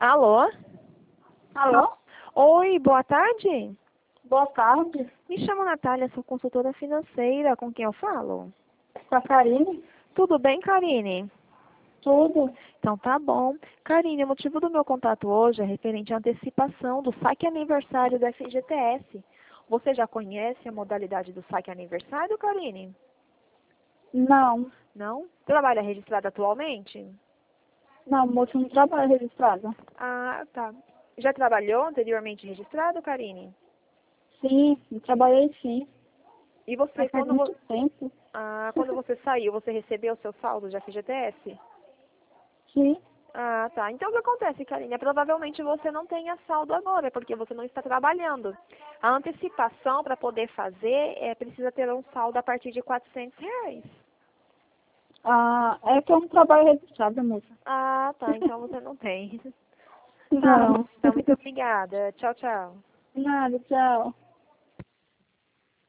Alô? Alô? Oi, boa tarde. Boa tarde. Me chamo Natália, sou consultora financeira. Com quem eu falo? Com a Karine? Tudo bem, Karine? Tudo. Então tá bom. Karine, o motivo do meu contato hoje é referente à antecipação do saque aniversário do FGTS. Você já conhece a modalidade do saque aniversário, Karine? Não. Não? Trabalha registrada atualmente? Não, moço, não trabalho registrado. Ah, tá. Já trabalhou anteriormente registrado, Karine? Sim, eu trabalhei sim. E Mas você, faz muito tempo. quando você saiu, você recebeu o seu saldo de FGTS? Sim. Ah, tá. Então o que acontece, Karine? Provavelmente você não tenha saldo agora, porque você não está trabalhando. A antecipação para poder fazer precisa ter um saldo a partir de R$ 400. Ah, é que eu não trabalho registrado, moça. Ah, tá. Então você não tem. Tá bom. Não. Então, muito obrigada. Tchau, tchau. Nada, tchau.